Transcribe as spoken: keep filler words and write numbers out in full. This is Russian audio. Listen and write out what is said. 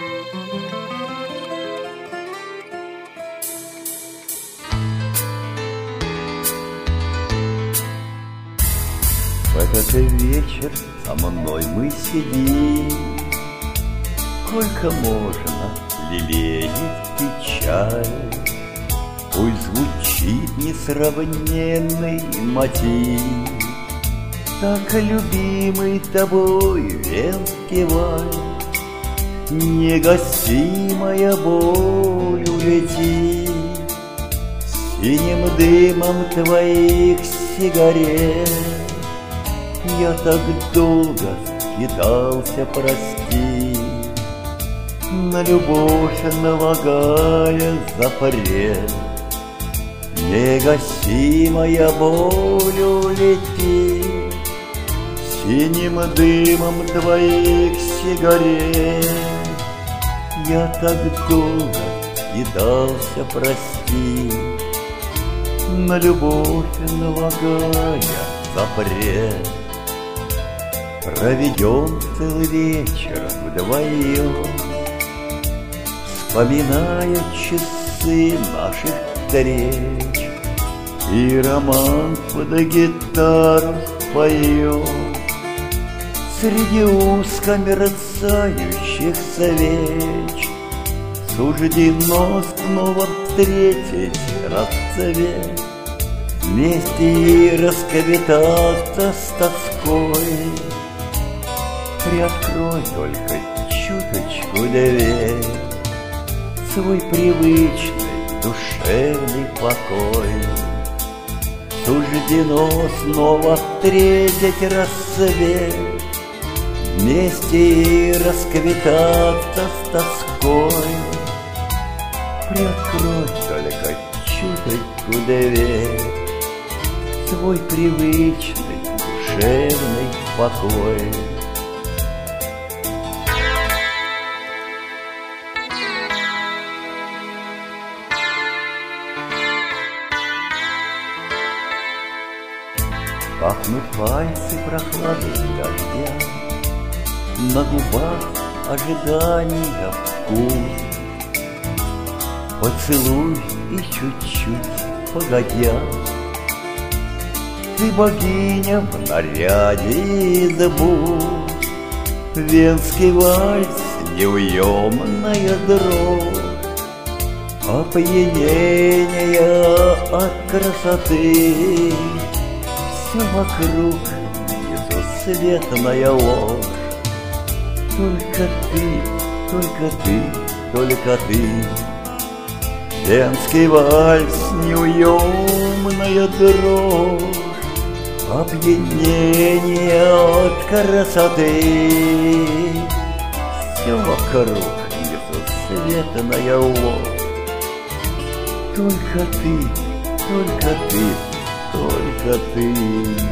В этот вечер со мной мы сидим, сколько можно лелеять печаль. Пусть звучит несравненный мотив, так любимый тобой венский вальс. Негасимая боль улетит синим дымом твоих сигарет. Я так долго скитался, прости, на любовь налагая запрет. Негасимая боль улетит синим дымом твоих сигарет. Я так долго скитался, прости, на любовь налагая запрет. Проведем целый вечер вдвоем, вспоминая часы наших встреч, и роман под гитару споем среди узко мерцающих свеч. Суждено снова встретить расцвет, вместе и расквитаться с тоской. Приоткрой только чуточку дверь, свой привычный душевный покой. Суждено снова встретить рассвет, вместе и расквитаться с тоской. Приоткрой только чуточку дверь, свой привычный душевный покой. Пахнут пальцы прохладой дождя, на губах ожидания вкус. Поцелуй и чуть-чуть погодя, ты богиня в наряде из бус. Венский вальс, неуемная дрожь, опьянение от красоты. Все вокруг несусветная ложь, только ты, только ты, только ты. Венский вальс, неуемная дрожь, опьянение от красоты. Все вокруг несусветная ложь, только ты, только ты, только ты.